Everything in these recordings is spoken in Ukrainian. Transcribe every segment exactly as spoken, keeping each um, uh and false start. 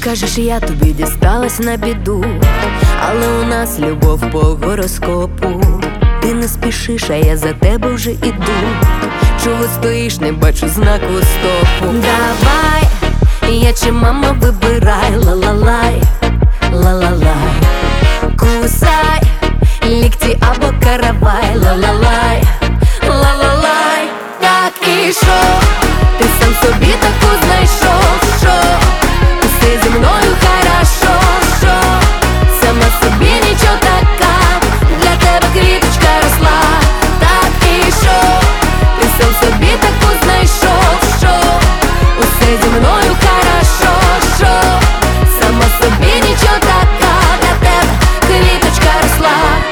Кажеш, я тобі дісталась на біду, але у нас любов по гороскопу. Ти не спішиш, а я за тебе вже іду. Чого стоїш, не бачу знаку стопу. Давай, я чи мама, вибирай, ла-ла-лай, ла-ла-лай. Кусай лікті або каравай, ла-ла-лай, ла-ла-лай. Так і що? Ти сам собі таку знайшов, що? Усе зі мною хорошо, що? Сама собі нічого така, для тебе квіточка росла. Так і що? Ти сам собі таку знайшов, що? Усе зі мною хорошо, що? Сама собі нічого така, для тебе квіточка росла.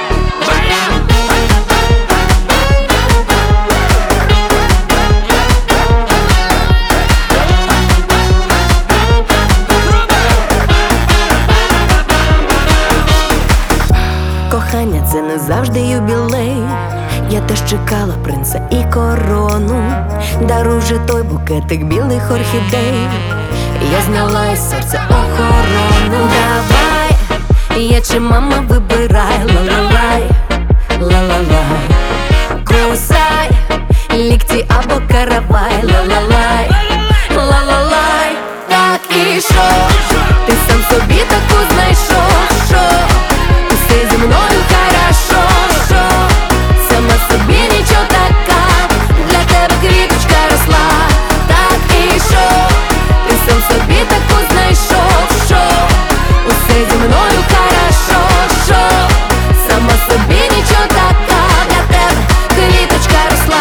Кохання — це не завжди юбілей. Я теж чекала принца і корону. Даруй вже той букетик білих орхідей. Я зняла із серця охорону. Давай, я чи мама, вибирай, ла-ла-лай, ла-ла-лай. Кусай лікті або каравай, ла-ла-лай, ла-ла-лай. Так і що? Ти сам собі таку знайшов, що? Усе зі мною хорошо, що? Сама собі нічого така, для тебе квіточка росла. Так і що? Ти сам собі таку знайшов, що? Усе зі мною хорошо, що? Сама собі нічого така, для тебе квіточка росла.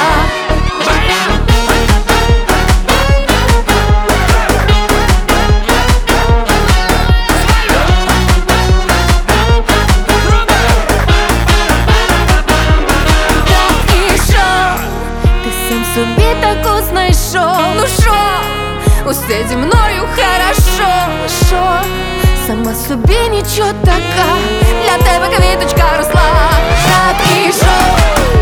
Собі таку знайшов, ну шо? Усе зі мною хорошо, шо? Сама собі нічого така, для тебе квіточка росла. Так і шо?